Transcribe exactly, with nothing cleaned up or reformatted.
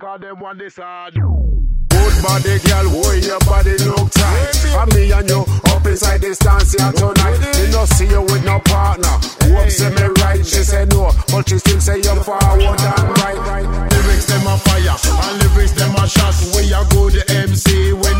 cause them want this hard. Good body girl, where your body look tight. And me and you up inside this dance here tonight. Me no see you with no partner. Hope say me right, she say no, but she still say you're forward and right. Lyrics them a fire, and lyrics them a shot. We a good M C when